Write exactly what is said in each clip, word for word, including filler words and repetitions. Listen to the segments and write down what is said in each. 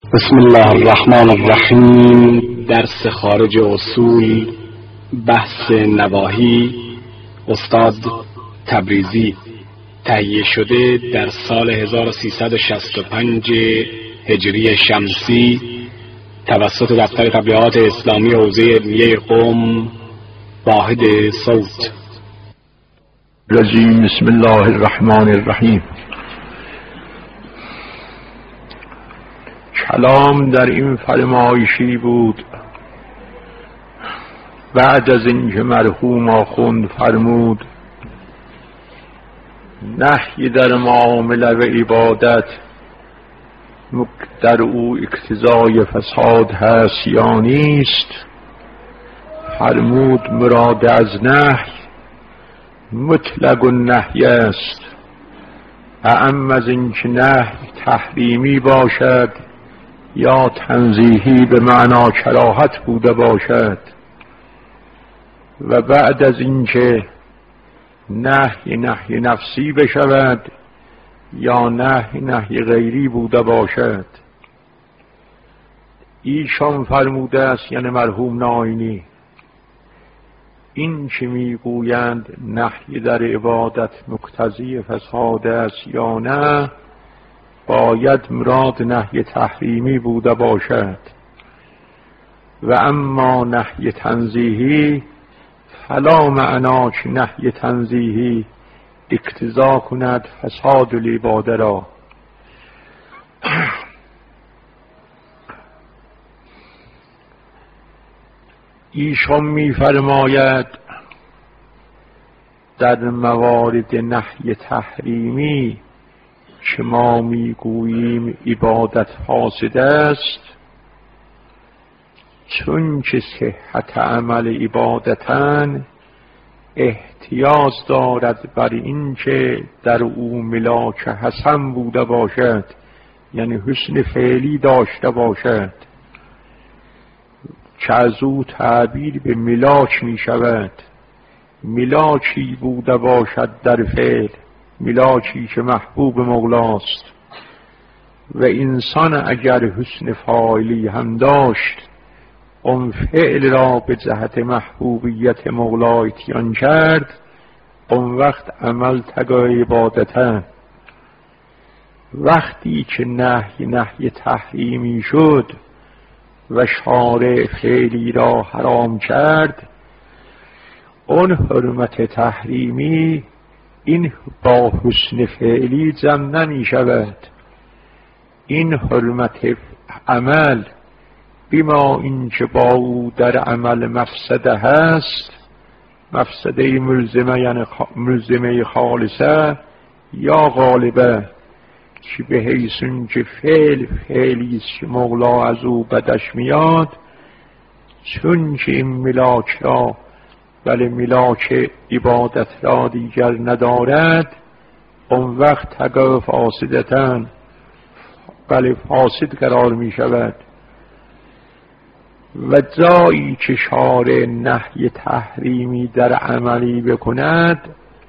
بسم الله الرحمن الرحیم. درس خارج اصول، بحث نواهی، استاد تبریزی. تهیه شده در سال هزار و سیصد و شصت و پنج هجری شمسی توسط دفتر تبلیغات اسلامی حوزه علمیه قم. واحد صوت. رجیم. بسم الله الرحمن الرحیم. کلام در این فرمایشی بود بعد از اینکه مرحوم آخوند فرمود نهی در معامله و عبادت در او اقتضای فساد هست یا نیست، فرمود مراد از نهی مطلق النهی است، اعم از اینکه نهی تحریمی باشد یا تنزیهی به معنا کراهت بوده باشد، و بعد از اینکه نهی نهی نفسی بشود یا نهی نهی غیری بوده باشد. ایشان فرموده است، یعنی مرحوم ناینی، این که میگویند نهی در عبادت مقتضی فساد است یا نه، باید مراد نهی تحریمی بوده باشد، و اما نهی تنزیهی فلا معنا که نهی تنزیهی اقتضا کند فساد العباده را. ایشان می فرماید در موارد نهی تحریمی که ما میگوییم عبادت فاسد است، چون که صحت عمل عبادتن احتیاج دارد بر این که در او ملاک حسن بوده باشد، یعنی حسن فعلی داشته باشد که از او تعبیر به ملاک می شود. ملاکی بوده باشد در فعل، ملاکی که محبوب مولاست، و انسان اگر حسن فاعلی هم داشت اون فعل را به جهت محبوبیت مولا اتیان کرد، اون وقت عمل تگاه عبادتن. وقتی که نهی نهی تحریمی شد و شارع فعلی را حرام کرد، اون حرمت تحریمی این با حسن فعلی جمع نمی شود. این حرمت عمل بما اینکه با او در عمل مفسده هست، مفسده ملزمه یعنی ملزمه خالصه یا غالبه، که به حیث که فعل فعلی است که مولا از او بدش میاد، چون که این ملاک را بله ملاک عبادت را دیگر ندارد، اون وقت تگاه فاسدتن بله فاسد قرار می شود. و جایی که شارع نهی تحریمی در عملی بکند،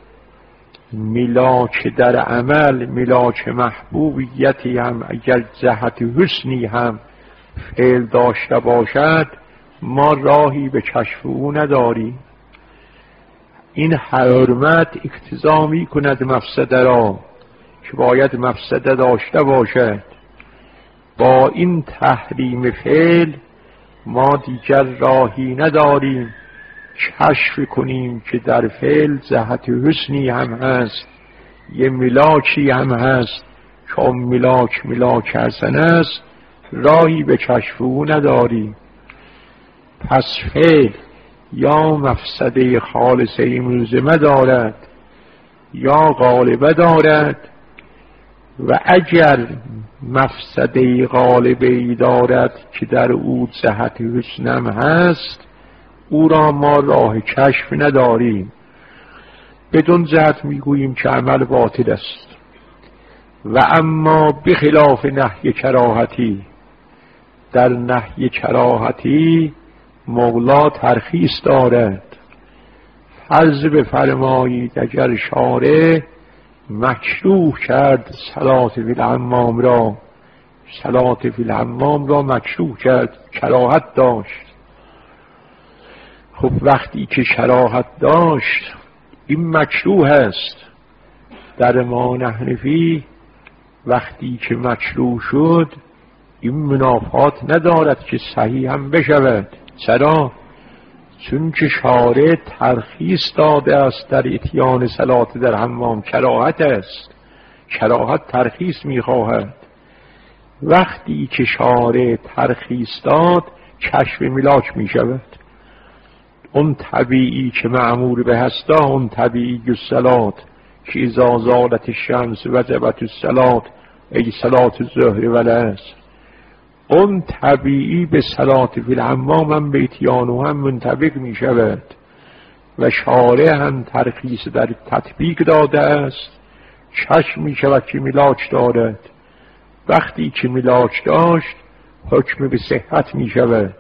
ملاک در عمل ملاک محبوبیتی هم اگر جهت حسنی هم فعل داشته باشد، ما راهی به کشف او نداریم. این حرمت اقتضا می کند مفسده را که باید مفسده داشته باشد. با این تحریم فعل ما دیگر راهی نداریم کشف کنیم که در فعل جهت حسنی هم هست، یه ملاکی هم هست که اون ملاک ملاک حسن است، راهی به کشف او نداریم. پس فعل یا مفسده خالصه ملزمه دارد یا غالبه دارد، و اگر مفسده غالبه دارد که در او جهت حسنم هست، او را ما راه کشف نداریم. بدون جهت میگوییم که عمل باطل است. و اما بخلاف نهی کراهتی، در نهی کراهتی مولا ترخیص دارد. فرض بفرمایید اگر شارع مکروه کرد صلات بالحمام را، صلات فی الحمام را مکروه کرد، کراهت داشت. خب وقتی که کراهت داشت این مکروه است. در ما حنفی وقتی که مکروه شد این منافات ندارد که صحیح هم بشود. چرا؟ چون که شارع ترخیص داده است در اتیان صلات در حمام. کراهت است، کراهت ترخیص میخواهد. وقتی که شارع ترخیص داد کشف ملاک میشود. اون طبیعی که معمور به هستا، اون طبیعی الصلات که اذا زالت الشمس وجبت الصلات، ای صلات الظهر و العصر. اون طبیعی به صلات فی الحمام هم به اتیانو هم منطبق می شود و شارع هم ترخیص در تطبیق داده است. چشم می شود که ملاک دارد. وقتی که ملاک داشت حکم به صحت می شود.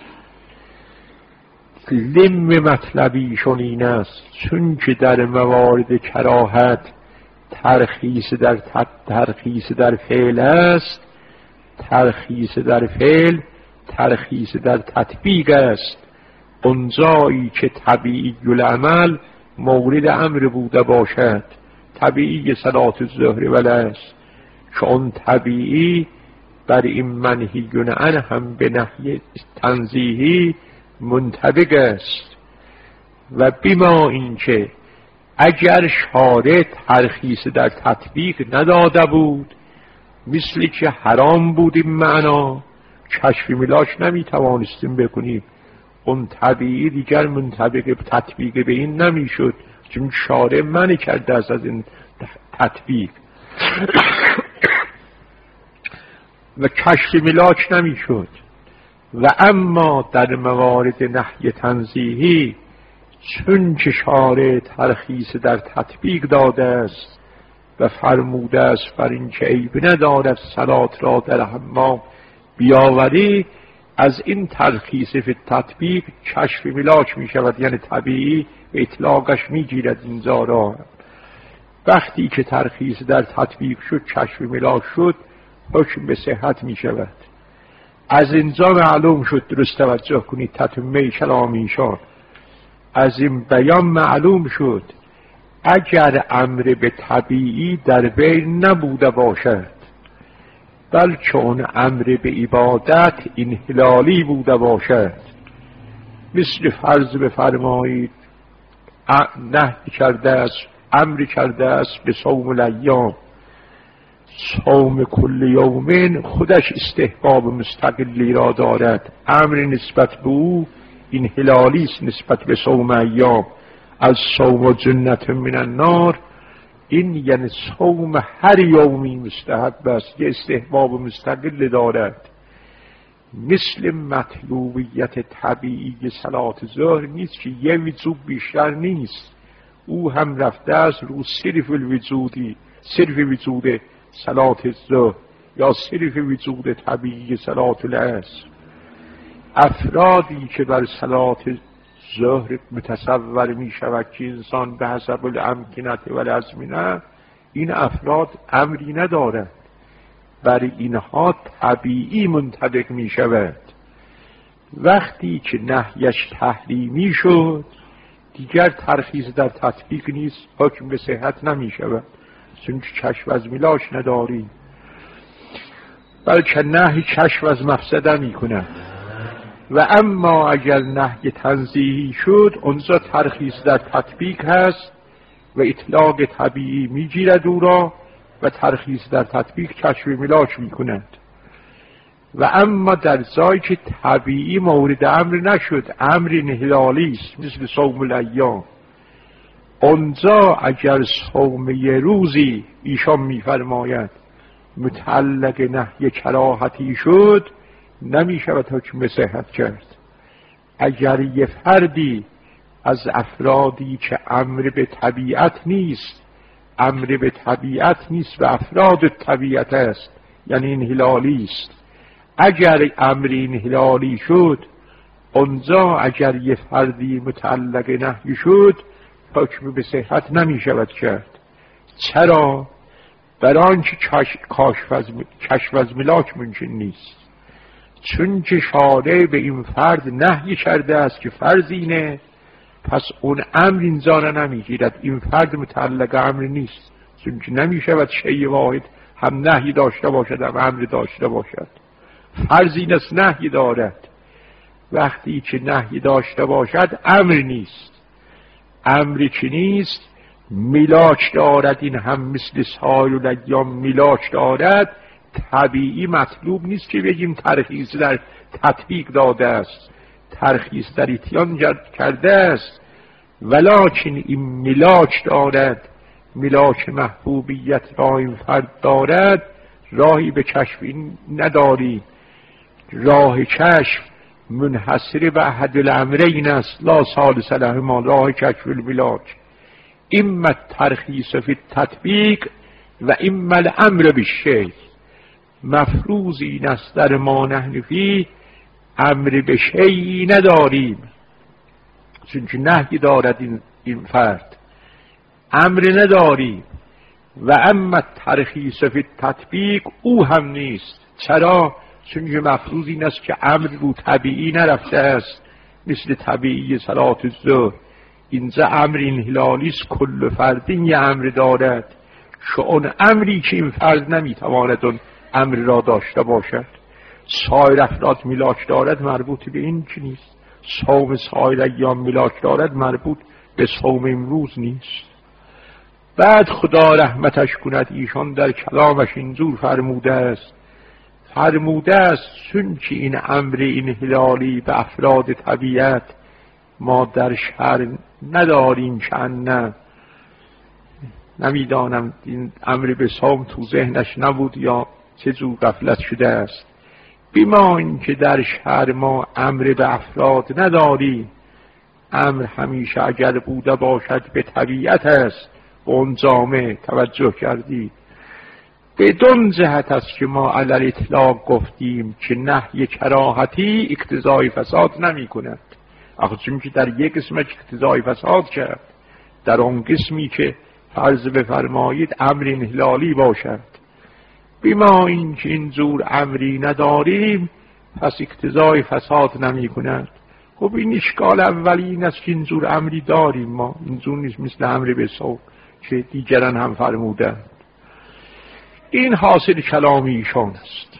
لم مطلبیشون این است چون که در موارد کراهت ترخیص در ترخیص در فعل است، ترخیص در فعل ترخیص در تطبیق است. اونجایی که طبیعی العمل مورد امر بوده باشد، طبیعی صلات الظهر و العصر، که اون طبیعی بر این منهی عنه هم به نهی تنزیهی منطبق است. و بما اینکه اگر شارع ترخیص در تطبیق نداده بود، مثل که حرام بود این معنا، کشف ملاک نمیتوانستیم بکنیم. اون طبیعی دیگر منطبق تطبیق به این نمیشد، چون شارع منع کرده است از این تطبیق و کشف ملاک نمیشد. و اما در موارد نهی تنزیهی چون که شارع ترخیص در تطبیق داده است و فرموده است بر این که عیب ندارد صلات را در حمام بیاوری، از این ترخیص فی تطبیق کشف ملاک می شود، یعنی طبیعی اطلاقش می گیرد اینجا را. وقتی که ترخیص در تطبیق شد، کشف ملاک شد، حکم به صحت می شود. از اینجا معلوم شد، درست توجه کنید تتمه کلام ایشان، از این بیان معلوم شد اگر امر به طبیعی در بین نبوده باشد، بلکه اون امر به عبادت انحلالی بوده باشد، مثل فرض بفرمایید نهی کرده است، امر کرده است به صوم الایام، صوم کل یومین خودش استحباب مستقلی را دارد، امر نسبت به او انحلالی است نسبت به صوم ایام. از صوم جنت من النار، این یعنی صوم هر یومی مستحب است، یه استحباب مستقل دارد. مثل مطلوبیت طبیعی صلات ظهر نیست که یه وجوب بیشتر نیست، او هم رفته است رو صرف الوجودی، صرف وجود صلات ظهر یا صرف وجود طبیعی صلات العصر. افرادی که بر صلات ظهر متصور می شود که انسان به حسب الامکنت و الازمنه، این افراد امری ندارد، بر اینها طبیعی منطبق می شود. وقتی که نهیش تحریمی شد دیگر ترخیص در تطبیق نیست، حکم به صحت نمی شود، چون کشف از ملاک نداری، بلکه نهی کشف از مفسده می کند. و اما اگر نهی تنزیهی شد، اونجا ترخیص در تطبیق هست و اطلاق طبیعی می گیرد او را و ترخیص در تطبیق کشف ملاک می کند. و اما در جایی که طبیعی مورد امر نشد، امر انحلالی است مثل صوم الایام، اونجا اگر صوم یه روزی ایشان میفرماید متعلق نهی کراهتی شد، نمی شود حکم به صحت کرد. اگر یه فردی از افرادی که امر به طبیعت نیست، امر به طبیعت نیست و افراد طبیعت است، یعنی انحلالی است، اگر امر انحلالی شد، اونجا اگر یه فردی متعلق نهی شد، حکم به صحت نمی شود کرد. چرا؟ برای آنچه کشف از ملاک ممکن نیست، چون که شارع به این فرد نهی کرده است که فرض اینه، پس اون امر اینجا را نمیگیرد. این فرد متعلق امر نیست، چون که نمیشود شیء واحد هم نهی داشته باشد هم امر داشته باشد. فرض این است نهی دارد، وقتی که نهی داشته باشد امر نیست. امری که نیست ملاک دارد، این هم مثل سایر الایام ملاک دارد. طبیعی مطلوب نیست که بگیم ترخیص در تطبیق داده است، ترخیص در اتیان کرده است، ولکن این ملاک دارد، ملاک محبوبیت را این فرد دارد. راهی به کشف این نداری. راه کشف منحصر به احد الامرین است، لا ثالث لهما، راه کشف الملاک. اما الترخیص فی التطبیق و اما الامر بالشیء. مفروض این است در ما نحن فی امر به شیئی نداریم، چون که نهی دارد این, این فرد، امر نداریم. و اما ترخیص فی التطبیق او هم نیست. چرا؟ چون که مفروض این است که امر رو طبیعی نرفته است، مثل طبیعی صلات الظهر. اینجا امر انحلالی است، کل فردین یه امر دارد، شؤون امری که این فرد نمیتواند اون امر را داشته باشد. سایر افراد ملاک دارد، مربوط به این که نیست. صوم سایر ایام ملاک دارد، مربوط به صوم امروز نیست. بعد خدا رحمتش کند، ایشان در کلامش اینجور فرموده است فرموده است چون که این امر انحلالی به افراد طبیعت ما در شهر نداریم، که نه نمیدانم این امر به صوم تو ذهنش نبود یا چه جور غفلت شده است. بیما این که در شهر ما امر به افراد نداریم، امر همیشه اگر بوده باشد به طبیعت است. به اون جامعه توجه کردید، بدون جهت است که ما علی اطلاق گفتیم که نهی کراهتی اقتضای فساد نمی کند. آخه چون که در یک قسمت اقتضای فساد کرد، در اون قسمی که فرض بفرمایید امر انحلالی باشد. بیما این که اینجور امری نداریم، پس اقتضای فساد نمی کند. خب این اشکال اولی این است که اینجور امری داریم ما، اینجور نیست مثل امر به صوم که دیگران هم فرمودند. این حاصل کلامی ایشان است.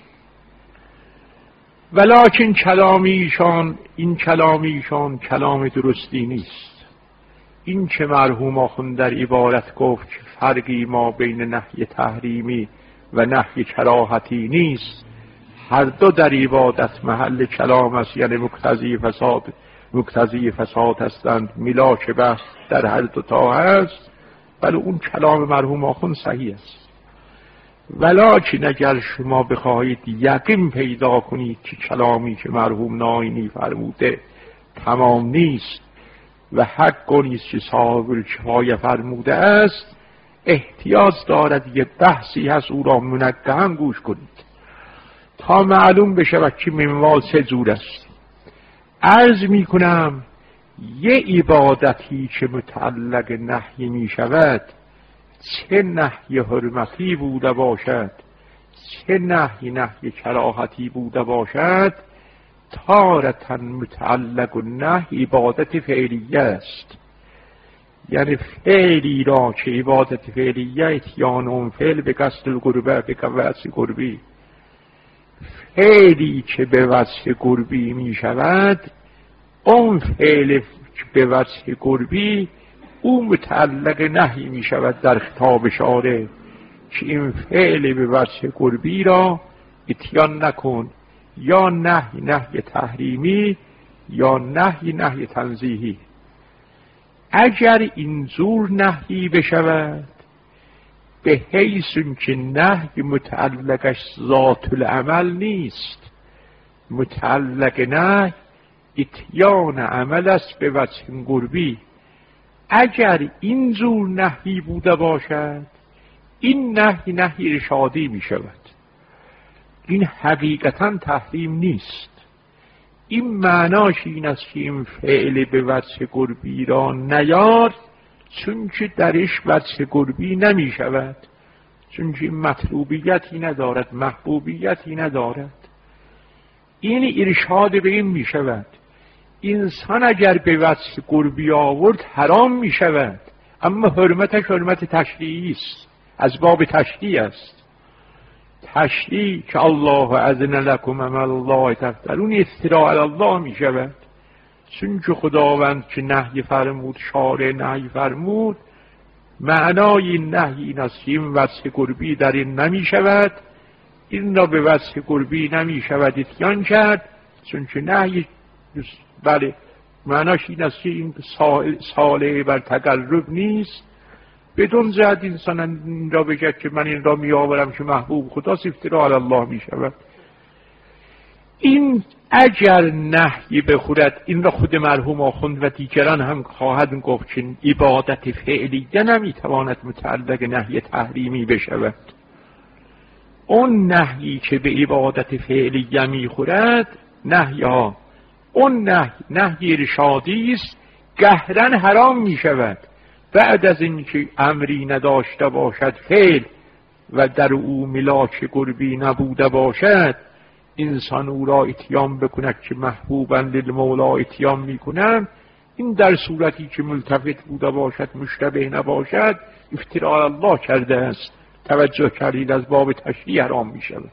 ولکن کلامی ایشان، این کلامی ایشان کلام درستی نیست. این که مرحوم آخوند در عبارت گفت که فرقی ما بین نهی تحریمی و نهی کراهتی نیست، هر دو در عبادت محل کلام است، یعنی مقتضی فساد مقتضی فساد هستند. ملاک بحث در هر دو تا هست، ولی اون کلام مرحوم آخوند صحیح است. ولکن اگر شما بخواهید یقین پیدا کنید که کلامی که مرحوم ناینی فرموده تمام نیست و حق نیست که صاحب الکفایه فرموده است، احتیاج دارد یه بحثی هست، او را منقحاً گوش کنید تا معلوم بشه که منوال چه جور است. عرض می کنم یه عبادتی که متعلق نهی می شود، چه نهی حرمتی بوده باشد چه نهی نهی کراهتی بوده باشد، تارة متعلق نهی عبادت فعلیه است. یعنی فعلی را که عبادت فعلیه اتیان اون فعل به قصد القربه به وجه قربی، فعلی که به وجه قربی می شود، اون فعل به وجه قربی او متعلق نهی می شود در خطاب شارع که این فعل به وجه قربی را اتیان نکن، یا نهی نهی تحریمی یا نهی نهی تنزیهی. اگر اینجور نهی بشود به حیث که نهی متعلقش ذات العمل نیست، متعلق نهی اتیان عمل است به وجه قربی. اگر اینجور نهی بوده باشد، این نهی نهی ارشادی می شود. این حقیقتا تحریم نیست. این معناش این است که این فعل به وجه قربی را نیار، چون که درش وجه قربی نمی شود، چون این مطلوبیتی ندارد، محبوبیتی ندارد. این ارشاد به این می شود انسان اگر به وصف قربی آورد حرام می شود، اما حرمتش حرمت تشریعی است، از باب تشریع است. تشریع که الله اذن لکم اما الله تفترون افتراء علی الله می شود، چون که خداوند که نهی فرمود، شارع نهی فرمود، معنای این نهی این است که این وصف قربی در این نمی شود، این را به وصف قربی نمی شود اتیان کرد، چون که نهی بله معناش این است که این صالح بر تقرب نیست. بدون زد انسان این را بگه که من این را می آورم که محبوب خداست، افتراء علی الله می شود. این اگر نهی بخورد، این را خود مرحوم آخوند و دیگران هم خواهد گفت که عبادت فعلیه نمیتواند متعلق نهی تحریمی بشود. اون نهی که به عبادت فعلیه میخورد نهی ها، اون نهی نهی ارشادی است، قهرن حرام میشود. بعد از اینکه امری نداشته باشد فعل و در او ملاک قربی نبوده باشد، انسان او را اتیام بکند که محبوبا للمولا اتیام میکنم، این در صورتی که ملتفت بوده باشد، مشتبه نباشد، افتراء الله کرده است. توجه کردید، از باب تشریع حرام میشود.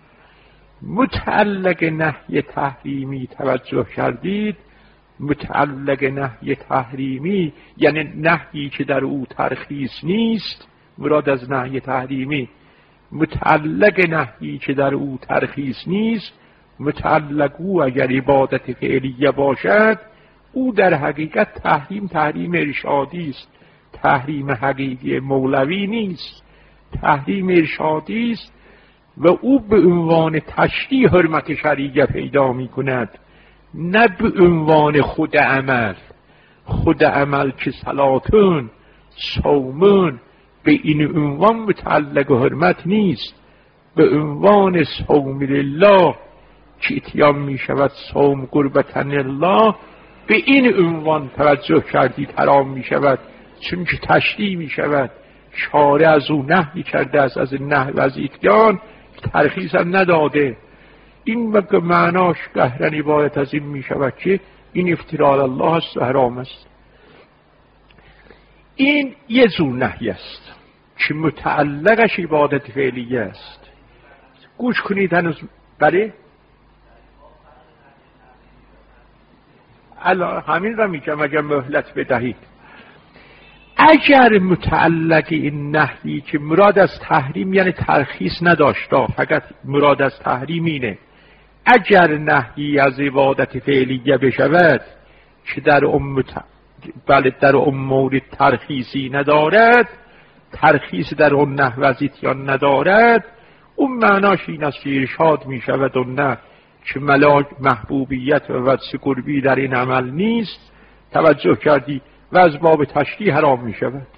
متعلق نهی تحریمی توجه کردید، متعلق نهی تحریمی یعنی نهی که در او ترخیص نیست. مراد از نهی تحریمی متعلق نهی که در او ترخیص نیست. متعلق او اگر عبادت فعلیه باشد، او در حقیقت تحریم تحریم ارشادی است، تحریم حقیقی مولوی نیست، تحریم ارشادی است و او به عنوان تشریع حرمت شریعه پیدا می کند، نه به عنوان خود عمل. خود عمل که صلاتون صومون به این عنوان متعلق حرمت نیست. به عنوان صوم لله که اتیام می شود صوم قربتن الله، به این عنوان توجه کردید حرام می شود، چون که تشریع می شود. شارع از او نهی کرده است، از نهی و از اتیان ترخیص هم نداده. این وقت معناش قهرن عبارت از این می شود که این افتراء الله است و حرام است. این یه زور نهی است که متعلقش عبادت فعلیه است. گوش کنید هنوز. بله الان همین را میگم اگر مهلت بدهید. اگر متعلق این نهی که مراد از تحریم یعنی ترخیص نداشته، فقط مراد از تحریم اینه، اگر نهی از عبادت فعلیه بشود که در ام بله در ام مورد ترخیصی ندارد، ترخیص در اون نحو از اتیان ندارد، اون معناش این است که ارشاد می شود و نه که ملاک محبوبیت و وصف قربی در این عمل نیست. توجه کردی؟ و از باب تشریع حرام می شود.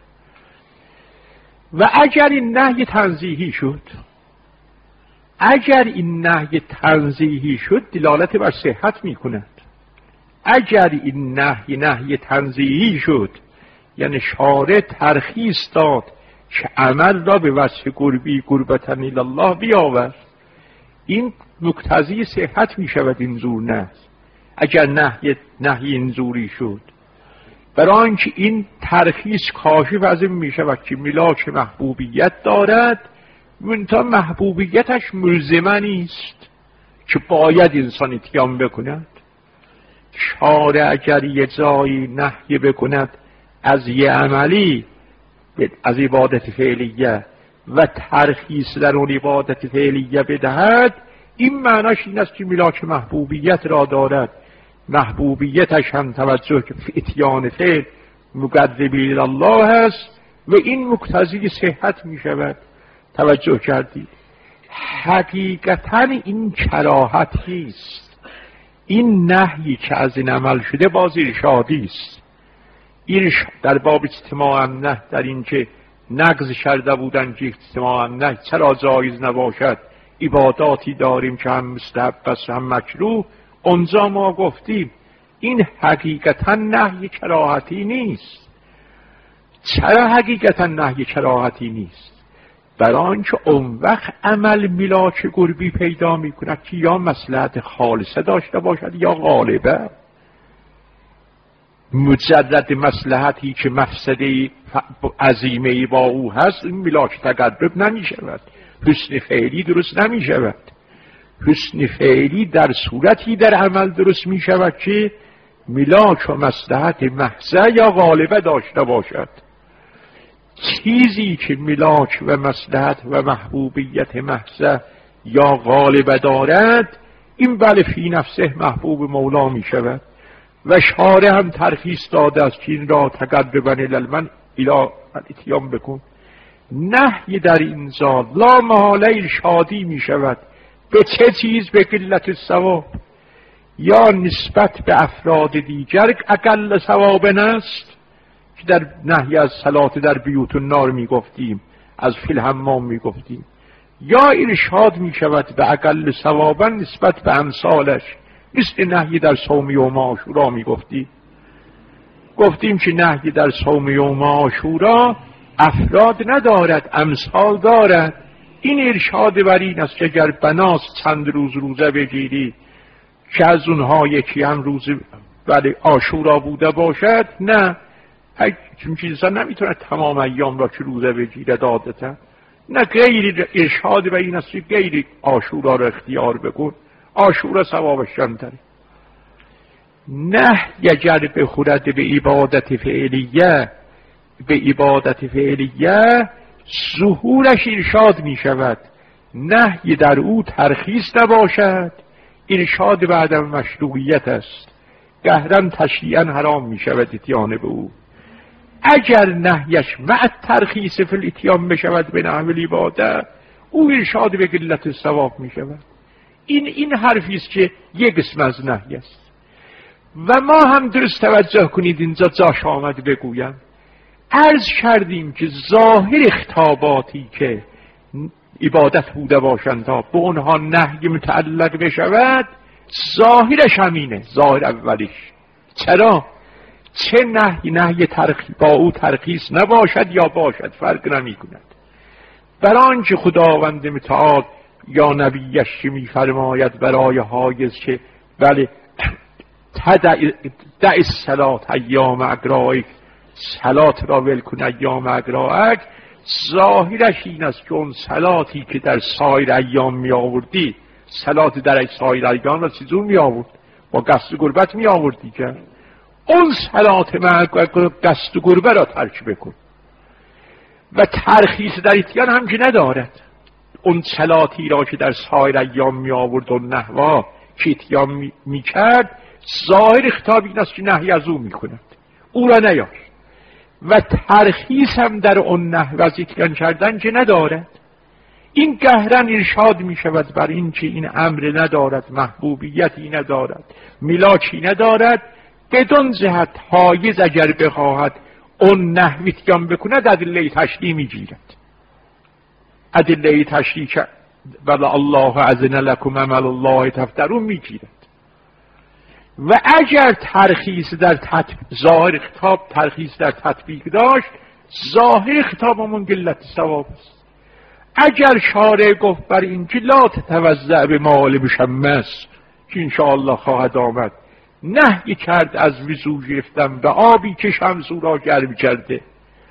و اگر این نهی تنزیهی شد، اگر این نهی تنزیهی شد دلالت بر صحت می کند. اگر این نهی نهی تنزیهی شد یعنی شارع ترخیص داد که عمل را به وصف قربی قربتن الله بیاور، این مقتضی صحت می شود این زور نه. اگر نهی نهی این زوری شد، برای آنکه این ترخیص کاشف از این می شود که ملاک محبوبیت دارد، منتها محبوبیتش ملزمه نیست که باید انسان اتیام بکند. شارع اگر یه جایی نهی بکند از یه عملی، از عبادت فعلیه و ترخیص در اون عبادت فعلیه بدهد، این معناش این است که ملاک محبوبیت را دارد. محبوبیتش هم توجه که اتیان فعل مقربی الله هست و این مقتضی صحت می شود. توجه کردید؟ حقیقتا این کراهت نیست. این نهی که از این عمل شده باز ارشادی است. در باب اجتماع نه، در این که نقض کرده بودن که اجتماع نه چرا جایز نباشد، عباداتی داریم که هم مستحب است هم مکروه، اونجا ما گفتیم این حقیقتا نهی کراهتی نیست. چرا حقیقتا نهی کراهتی نیست؟ برای آنچه اون وقت عمل میلاچ گربی پیدا میکند که یا مصلحت خالصه داشته باشد یا غالبه. مجرد مصلحتی که مفسده عظیمه با او هست این میلاچ تقرب نمی شود، حسن فعلی درست نمی شود. حسن فعلی در صورتی در عمل درست می شود که میلاچ و مصلحت محضه یا غالبه داشته باشد. چیزی که میلاچ و مصلحت و محبوبیت محضه یا غالبه دارد این بله فی نفسه محبوب مولا می شود. و شارع هم ترخیص داده است که این را تقربا الی المن الی الاتیان بکن. نهی در این زال لا محاله ارشادی می شود. به چه چیز؟ به قلت ثواب، یا نسبت به افراد دیگر اقل ثواب است که در نهی از صلات در بیوت النار می گفتیم، از فی الحمام می گفتیم، یا ارشاد می شود به اقل ثوابا نسبت به امثالش، مثل نهی در صوم یوم عاشورا می گفتیم. گفتیم که نهی در صوم یوم عاشورا افراد ندارد، امثال دارد. این ارشاد بر این است که اگر بناس چند روز روزه بگیری که از اونها یکی هم روز ولی عاشورا بوده باشد، نه، چون چیزا نمیتونه تمام ایام را که روزه بگیرد عادتا، نه، غیر ارشاد بر این است که غیر عاشورا را اختیار بکن، عاشورا ثوابش کمتره. نه اگر بخورد به عبادت فعلیه، به عبادت فعلیه ظهورش ارشاد می شود، نهی در او ترخیص نباشد، ارشاد بعد مشروعیت است، قهرن تشریعا حرام می شود اتیان به او. اگر نهیش مع ترخیص فی الاتیان بشود به نحو العباده او ارشاد به قلت ثواب می شود. این این حرفی است که یک قسم از نهی است. و ما هم درست توجه کنید اینجا جاش آمد بگویم، عرض کردیم که ظاهر خطاباتی که عبادت بوده باشند تا به اونها نهی متعلق بشود ظاهرش همینه، ظاهر اولیش. چرا؟ چه نهی نهی ترخی با او ترخیص نباشد یا باشد فرق نمی کند. برای آنچه خداوند متعال یا نبیش که می فرماید برای حایز که بله دع الصلاة ایام اقرائک، صلات را ول کن ایام اقرائک، ظاهرش این است که اون صلاتی که در سایر ایام می آوردی، صلات در سایر ایام را چیزون می آورد، با قصد گربت می آوردی که اون صلات قصد گربه را ترک بکن. و ترخیص در اتیان هم که ندارد، اون صلاتی را که در سایر ایام می آورد و نحوا که اتیان می, می کرد، ظاهر خطاب این است که نهی از او می کند، او را نیار. و ترخیص هم در اون نحو از اتیان کردن که ندارد. این قهرن ارشاد می شود بر این که این امر ندارد، محبوبیتی ندارد، میلاچی ندارد، بدون جهت حایز اگر بخواهد اون نحو اتیان بکند ادله تشریع می گیرد. ادله تشریع ولی الله اذن لکم عمل الله تفترون می گیرد. و اگر ترخیص در تطبیق، ظاهر خطاب ترخیص در تطبیق داشت، ظاهر خطاب همون قلت ثواب است. اگر شارع گفت بر این که لا تتوضأ به ماء مشمس که انشاءالله خواهد آمد، نهی کرد از وضو گرفتن به آبی که شمس او را گرم کرده،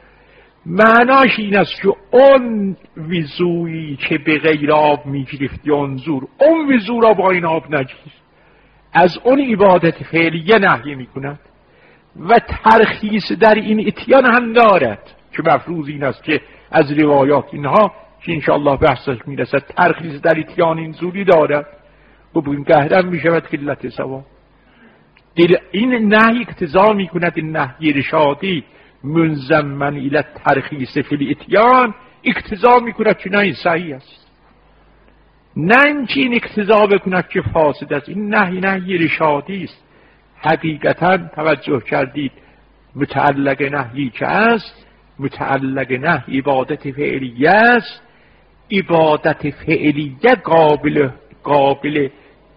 معناش این است که اون وضویی که به غیر آب می گرفتی انظور، اون وضو را با این آب نگیر، از اون عبادت فعلیه نهی می کند. و ترخیص در این اتیان هم دارد که مفروض این است که از روایات اینها که انشاءالله بحثش می رسد ترخیص در اتیان این زوری دارد و بگیم قهرن می شود قلت ثواب. این نهی اقتضا می کند، این نهی ارشادی منضمن الی ترخیص فی الاتیان اقتضا می کند که نه این صحیح است، نه اینکه این اقتضا بکند که فاسد است. این نهی نهی ارشادی است. حقیقتا توجه کردید متعلق نهی که است، متعلق نهی عبادت فعلیه است. عبادت فعلیه قابل قابل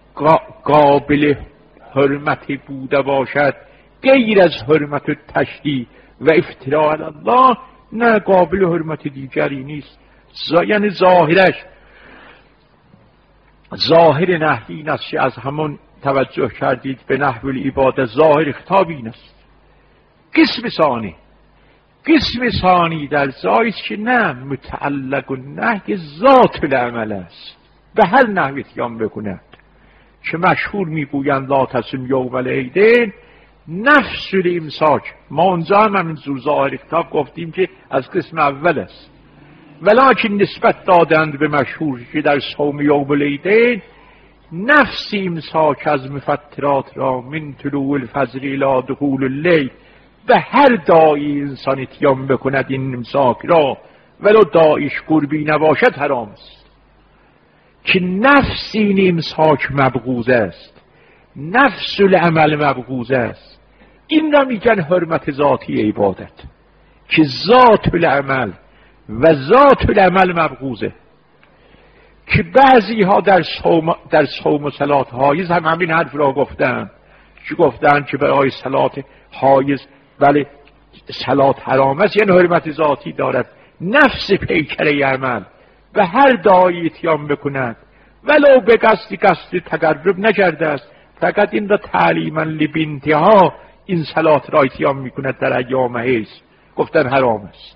قابل حرمت بوده باشد غیر از حرمت تشریع و افتراء علی الله، نه قابل حرمت دیگری نیست. یعنی ظاهرش، ظاهر نهی این است که از همون توجه کردید به نحو العبادة، ظاهر خطاب این است. قسم ثانی، قسم ثانی در جایی که نه متعلق و نهی ذات العمل است، به هر نحوی اتیان بکند که مشهور میگویند لا تصم یوم العیدین، نفس الامساک. ما اونجا هم همینجور ظاهر خطاب گفتیم که از قسم اول است، ولکن نسبت دادند به مشهور که در صوم یوم العیدین نفس امساک از مفطرات را من طلوع الفجر الی دخول اللیل، به هر دایی انسان اتیان بکند این امساک را ولو دایش قربی نباشد حرام است. که نفس این امساک مبغوض است، نفس العمل مبغوض است. این را میگن حرمت ذاتی عبادت، که ذات العمل و ذات العمل مبغوضه. که بعضی ها در صوم در صوم و صلات حایز هم همین حرف را گفتن، که گفتن که برای صلات حایز ولی صلات حرام است، یعنی حرمت ذاتی دارد. نفس پیکره عمل و هر دایی اتیان بکند ولو به قصد قصد تقرب نکرده است، فقط این را تعلیما لبنتها این صلات را اتیان میکند در ایام حیض، گفتن حرام است.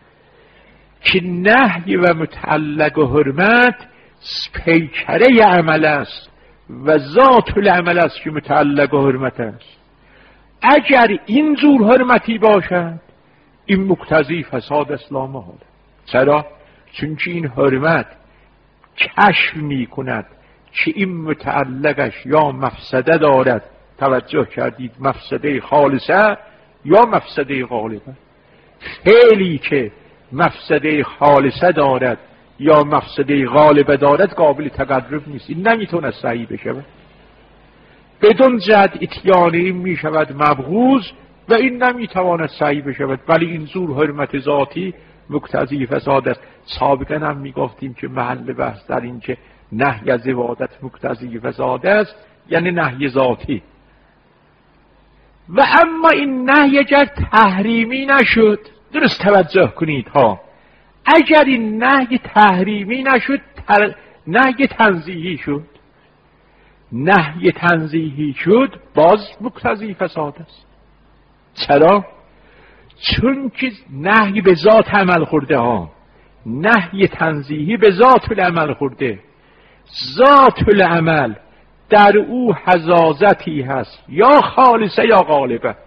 که نهی و متعلق و حرمت پیکره عمل است و ذات العمل است که متعلق و حرمت است. اگر این جور حرمتی باشد این مقتضی فساد اسلام حال. چرا؟ چون که این حرمت کشف می کند که این متعلقش یا مفسده دارد، توجه کردید، مفسده خالصه یا مفسده غالبه. فعلی که مفسده خالصه دارد یا مفسده غالبه دارد قابل تقرب نیست، این نمیتونه صحیح بشه. بدون جهت اتیان این می شود مبغوض و این نمیتواند صحیح بشود، ولی این زور حرمت ذاتی مقتضی فساد است. سابقا هم میگفتیم که محل بحث در این که نهی از عبادت مقتضی فساد است، یعنی نهی ذاتی. و اما این نهی اگر تحریمی نشد، درست توجه کنید ها، اگر این نهی تحریمی نشد، تر... نهی تنزیهی شد، نهی تنزیهی شد باز مقتضی فساد است. چرا؟ چون که نهی به ذات عمل خورده ها، نهی تنزیهی به ذات العمل خورده. ذات العمل در او حزازتی هست، یا خالصه یا غالبه.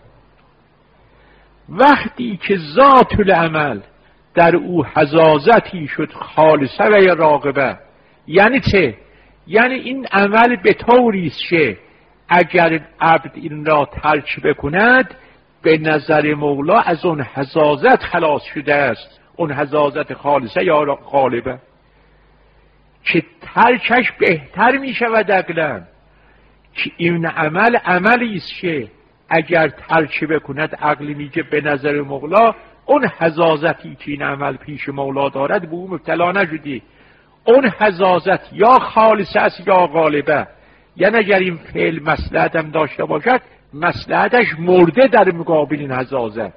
وقتی که ذات العمل در او حزازتی شد، خالصه و یا راغبه، یعنی چه؟ یعنی این عمل به طوری است که اگر عبد این را ترک بکند به نظر مولا از اون حزازت خلاص شده است، اون حزازت خالصه یا غالبه، که ترکش بهتر می شود عقلا. که این عمل عملی است که اگر ترک بکند عقل میگه به نظر مولا اون حزازتی که این عمل پیش مولا دارد به اون مبتلا نشدی، اون حزازت یا خالصه است یا غالبه. یعنی اگر این فعل مصلحت هم داشته باشد، مصلحتش مرده در مقابل این حزازت.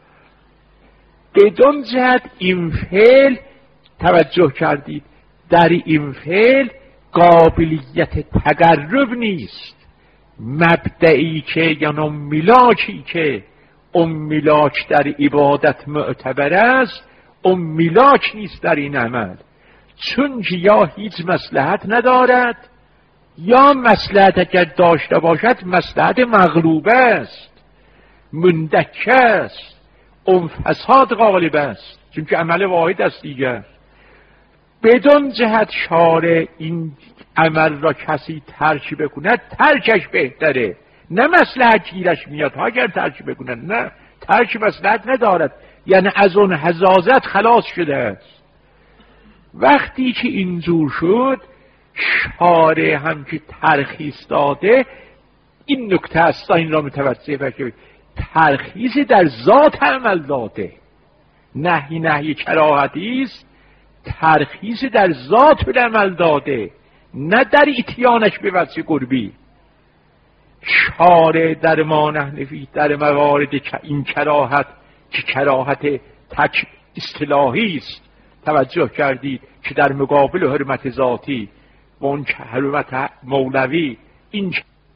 بدون جهت این فعل، توجه کردید، در این فعل قابلیت تقرب نیست. مبدعی که یعنی میلاکی که اون میلاک در عبادت معتبر است، اون میلاک نیست در این عمل، چون که یا هیچ مصلحت ندارد، یا مصلحت اگر داشته باشد مصلحت مغلوبه است، مندکه است، اون فساد غالب است، چون که عمل واحد است دیگر. بدون جهت شارع این عمل را کسی ترک بکند، ترکش بهتره، نه مصلحت گیرش میاد ها اگر ترک بکند، نه، ترک مصلحت ندارد، یعنی از اون حزازت خلاص شده است. وقتی که اینجور شد، شارع هم که ترخیص داده، این نکته است، این را متوجه بشید، ترخیص در ذات عمل داده، نهی نهی کراهتی است، ترخیص در ذات عمل داده، نه در اتیانش به وجه قربی. شارع در ما نحنفی در موارد این کراهت که کراهت تک اصطلاحی است، توجه کردید که در مقابل حرمت ذاتی و اون حرمت مولوی این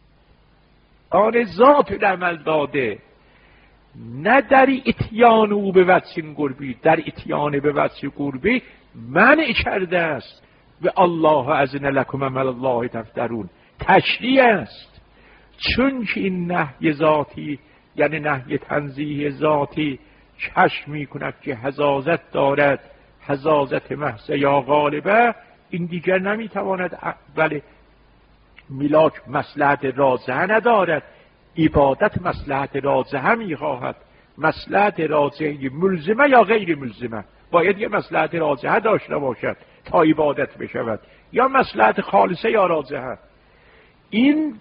آن ذات العمل داده، نه در اتیان او به وجه قربی، در اتیان به وجه قربی منع کرده است. و الله اذن لکم عمل الله تفترون تشریع است. چون که این نهی ذاتی یعنی نهی تنزیه ذاتی کشف می کند که حزازت دارد، حزازت محض یا غالبه، این دیگر نمی تواند بله ملاک مصلحت راجحه ندارد. عبادت مصلحت راجحه می خواهد. مصلحت راجحه ملزمه یا غیر ملزمه، باید یه مصلحت راجحه داشته باشد تا عبادت بشود، یا مصلحت خالصه یا راجحه. این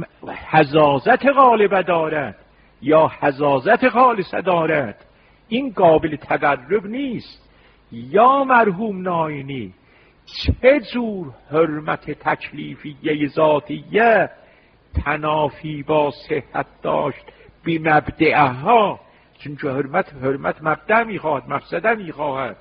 حزازت غالبه دارد یا حزازت خالصه دارد، این قابل تقرب نیست. یا مرحوم ناینی چه جور حرمت تکلیفیه ذاتیه تنافی با صحت داشت بی مبدعها، چون که حرمت حرمت مبدع میخواهد، مقصده میخواهد.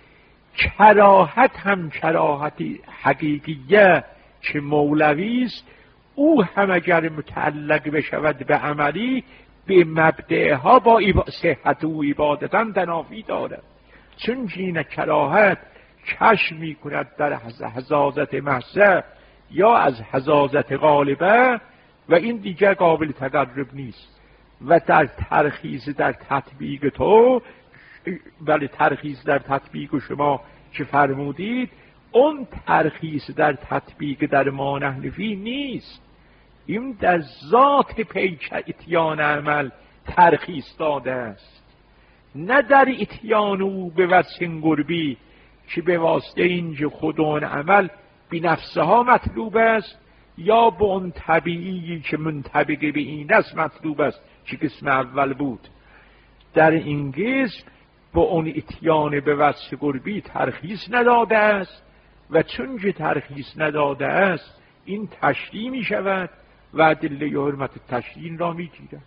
کراهت هم کراهتی حقیقیه که مولوی است، او هم اگر متعلق بشود به عملی به مبدعها با صحت و عبادتن تنافی دارد. چون که این کراهت کشف می کند در حزازت محضه یا از حزازت غالبه و این دیگر قابل تقرب نیست. و در ترخیص در تطبیق تو ولی ترخیص در تطبیق شما که فرمودید، اون ترخیص در تطبیق در ما نحنفی نیست. این در ذات پیک اتیان عمل ترخیص داده است، نه در اتیان او به وجه قربی که به واسطه اینجا خود اون عمل بی نفسها مطلوب است یا به اون طبیعی که منطبق به این است مطلوب است که قسم اول بود. در این قسم به اون اتیان به وجه قربی ترخیص نداده است و چون که ترخیص نداده است این تشریع می شود و ادله حرمت تشریع را می گیرد.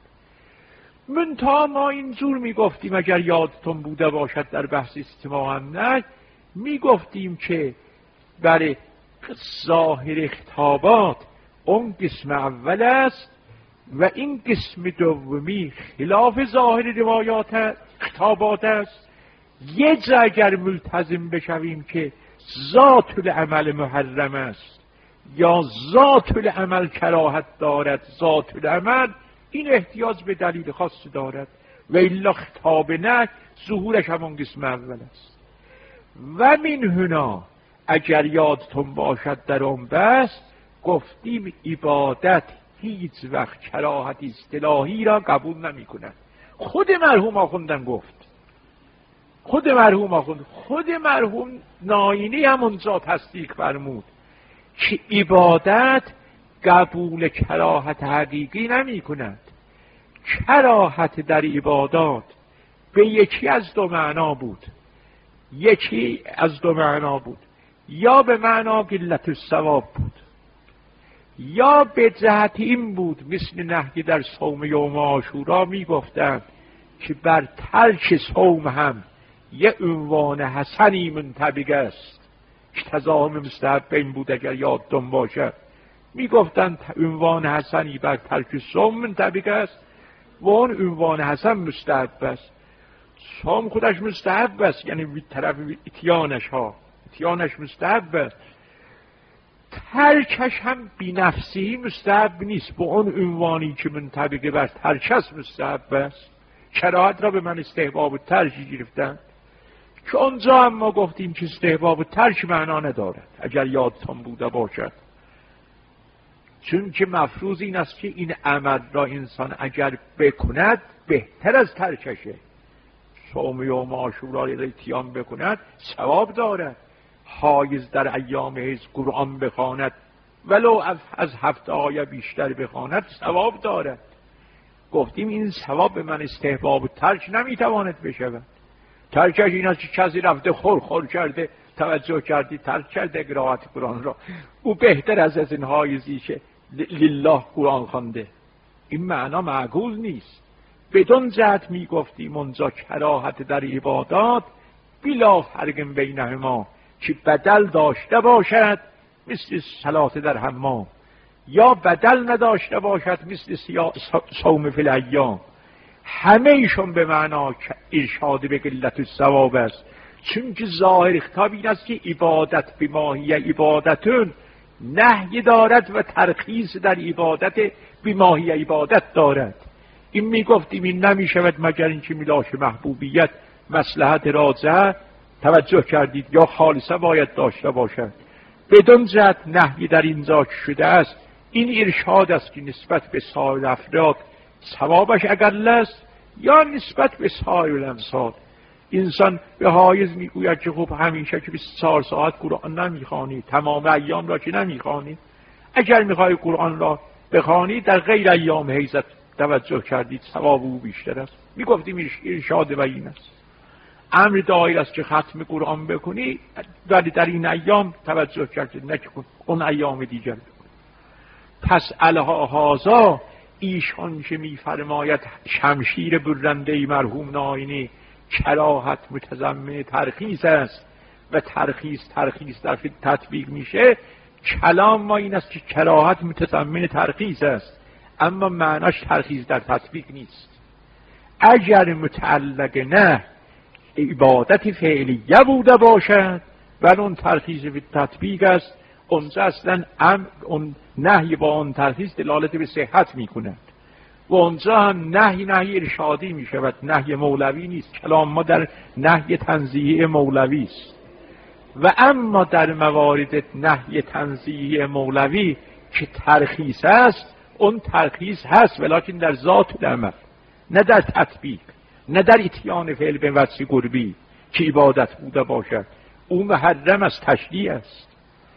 منتها ما اینجور می گفتیم، اگر یادتون بوده باشد در بحث استماع امنک می گفتیم که برای ظاهر خطابات اون قسم اول است و این قسم دومی خلاف ظاهر روایات خطابات است. یه جا اگر ملتزم بشویم که ذات العمل محرم است یا ذات العمل کراهت دارد، ذات العمل این احتیاج به دلیل خاص دارد و الا خطاب نه ظهورش همون قسم اول است. و من هنا اگر یادتون باشد در اون بحث گفتیم عبادت هیچ وقت کراهت اصطلاحی را قبول نمی کند. خود مرحوم آخوندم گفت، خود مرحوم آخوند خود مرحوم ناینی هم اونجا تصدیق فرمود که عبادت قبول کراهت حقیقی نمی کند. کراهت در عبادات به یکی از دو معنا بود، یکی از دو معنا بود، یا به معنا قلت الثواب بود یا به جهت این بود مثل نهی در صوم یوم عاشورا می گفتند که بر ترک صوم هم یه عنوان حسنی منطبق است که تضاهم مستحب این بود. اگر یادتون باشه می گفتند عنوان حسنی بر ترک صوم منطبق است و اون عنوان حسن مستحب است. صوم خودش مستحب است، یعنی بی طرف اتیانش ها اتیانش مستحب است، ترکش هم بی نفسی مستحب نیست، با اون عنوانی که منطبق بر ترکش مستحب است. کراهت را به من استحباب و ترک گرفتن که اونجا هم ما گفتیم که استحباب و ترک معنا ندارد اگر یادتان بوده باشد، چون که مفروض این است که این عمل را انسان اگر بکند بهتر از ترکشه. صوم یوم عاشورا را اتیان بکند ثواب دارد، حایز در ایام حیض قرآن بخواند ولو از هفت آیه بیشتر بخواند ثواب دارد. گفتیم این ثواب به من استحباب و ترک نمیتواند بشود. ترکش این است که کسی رفته خور خور کرده، توجه کردی ترک کرده قرائت قرآن را، او بهتر از از این حایزی که لله قرآن خوانده. این معنا معقول نیست. بدون جهت می گفتیم اونجا کراهت در عبادات بلا فرق بینهما که بدل داشته باشد مثل صلات در حمام، یا بدل نداشته باشد مثل صوم فی الایام. همه ایشون به معنا ارشاد به قلت الثواب است، چون که ظاهر خطاب این است که عبادت به ماهی عبادتون نهی دارد و ترخیص در عبادت به ماهی عبادت دارد. این میگفتیم این نمیشود مگر اینکه میلاش محبوبیت مصلحت راجحه توجه کردید یا خالصه باید داشته باشد. بدون جهت نهی در اینجا شده است، این ارشاد است که نسبت به سایر افراد ثوابش اقل است یا نسبت به سایر الامثال. انسان به حایز میگوید که خب همیشه که بیست و چهار ساعت قرآن نمیخوانی، تمام ایام را که نمیخوانی، اگر میخوای قرآن را بخوانی در غیر ایام حیزت توجه کردید ثواب او بیشتر است. میگفتیم ارشاد و این است، امر دایر است که ختم قرآن بکنی ولی در این ایام توجه کردید نکن، اون ایام دیگر بکن. پس الها هازا ایشان که میفرماید شمشیر برنده مرحوم ناینی کراهت متضمن ترخیص است و ترخیص ترخیص در تطبیق میشه، کلام ما این است که کراهت متضمن ترخیص است اما معناش ترخیص در تطبیق نیست. اگر متعلق نه عبادت فعلیه بوده باشد و اون ترخیص به تطبیق است، اونجا اصلا اون نهی با اون ترخیص دلالت به صحت میکند و اونجا هم نهی نهی ارشادی میشود، نهی مولوی نیست. کلام ما در نهی تنزیهی مولوی است. و اما در موارد نهی تنزیهی مولوی که ترخیص است، اون ترخیص هست ولکن در ذات العمل، نه در تطبیق، نه در اتیان فعل به وجه قربی که عبادت بوده باشد. اون محرم از تشریع است.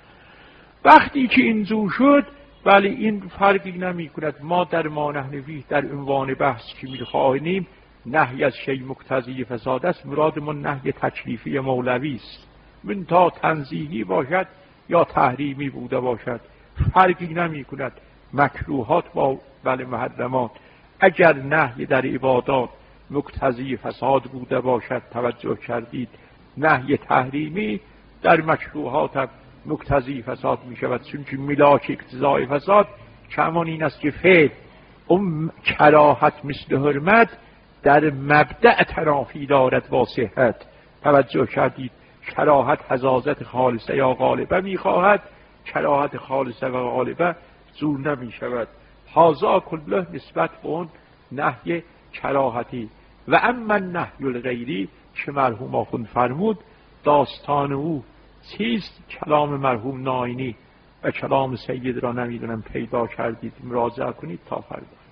وقتی که اینجور شد ولی این فرقی نمی کند. ما در ما نحنوی در عنوان بحث که می خواهیم نهی از شیء مقتضی فساد است، مرادمون نهی تکلیفی مولوی است، من تا تنزیهی باشد یا تحریمی بوده باشد فرقی نمی کند. مکروهات با بله محرمات، اگر نهی در عبادات مقتضی فساد بوده باشد توجه کردید، نهی تحریمی در مکروهات هم مقتضی فساد می شود، چون که ملاک اقتضای فساد کمان این است که فعل اون کراهت مثل حرمت در مبدأ تنافی دارد با صحت. توجه کردید، کراهت حزازت خالصه یا غالبه می خواهد، کراهت خالصه و غالبه زور نمی شود. هازا کله نسبت به اون نهی کراهتی. و اما نهی الغیری که مرحوم آخوند فرمود داستان او چیست؟ کلام مرحوم ناینی و کلام سید را نمیدونم پیدا کردید مراجعه کنید تا فردا.